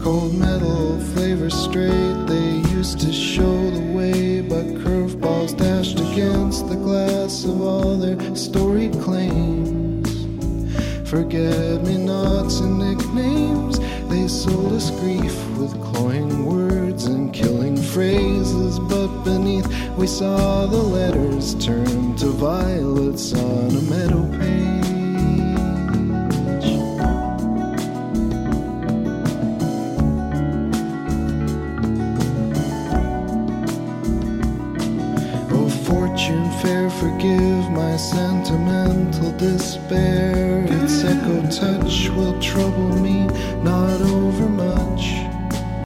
Cold metal flavor straight, they used to show the way, but curveballs dashed against the glass of all their storied claims. Forget-me-nots and nicknames, they sold us grief with cloying words and killing phrases, but beneath we saw the letters turn to violets on a meadow page. Fortune fair, forgive my sentimental despair. Its echo touch will trouble me